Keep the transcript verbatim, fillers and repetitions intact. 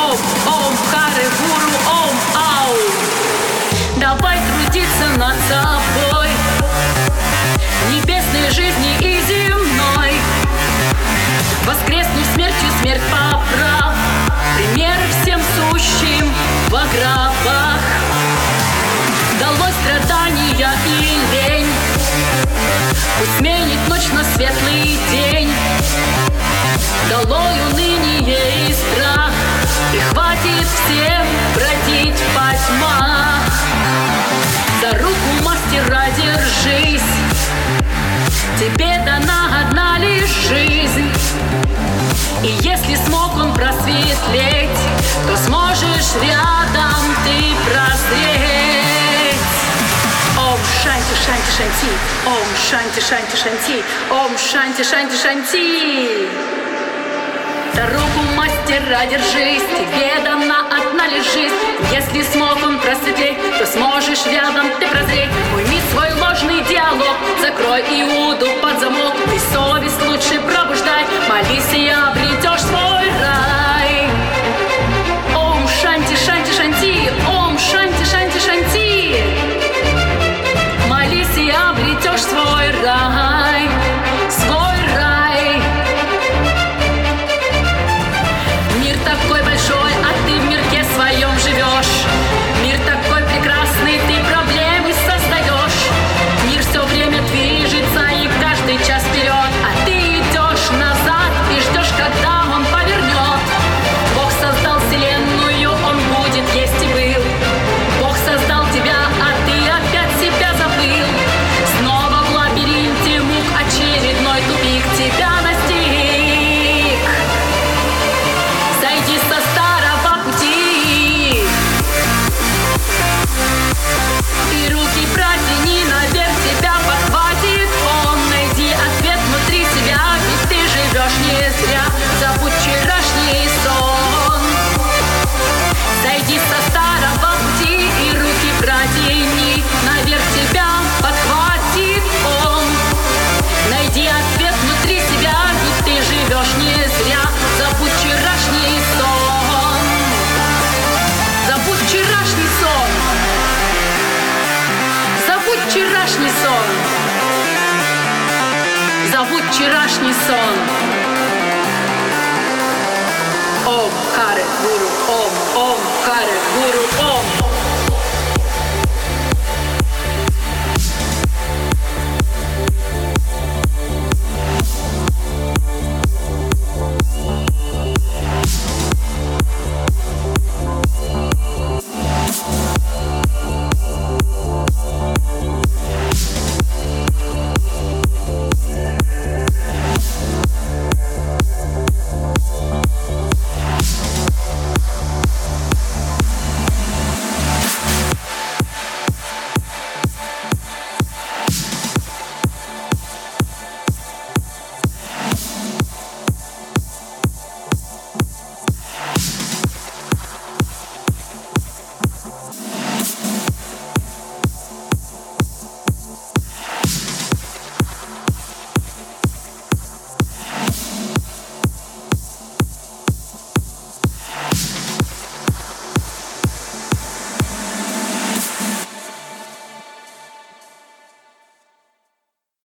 ом, ом, харе, гуру, ом, ау. Давай трудиться над собой, небесной жизни и земной. Воскреснув смертью, смерть поправ, пример всем сущим во гробах. Далось страдания и лень, пусть сменит ночь на светлый день. Долой уныние и страх, и хватит всем бродить по тьмах. За руку мастера держись, тебе дана одна лишь жизнь. И если смог он просветлеть, то сможешь рядом ты прозреть. Ом шанти шанти шанти, ом шанти шанти шанти, ом шанти шанти шанти. За руку мастера держись, тебе дана одна лишь жизнь. Если смог он просветлеть, то сможешь рядом ты прозреть. Уйми свой ложный диалог, закрой Иуду под замок. Ты совесть лучше пробуждай, молись и обретешь свой рай. Ом шанти шанти шанти, ом шанти шанти шанти. Молись и обретешь свой рай, свой рай. Мир такой большой, а ты в мирке своем живешь. Мир такой прекрасный, ты проблемы создаешь. Мир все время движется и каждый час вперед, а ты идешь назад и ждешь, когда он повернет. Бог создал вселенную, он будет, есть и был. Бог создал тебя, а ты опять себя забыл. Снова в лабиринте мук очередной тупик тебя настиг. Сойди со старого пути и руки протяни наверх, тебя подхватит он. Найди ответ внутри себя, ведь ты живешь не зря. Забудь вчерашний сон. Сойди со старого пути и руки протяни наверх, тебя подхватит он. Найди ответ внутри себя, ведь ты живешь не зря. Забудь вчерашний сон. Забудь вчерашний сон. Забудь вчерашний сон. Забудь вчерашний сон. Ом харе гуру, ом, ом харе гуру, ом.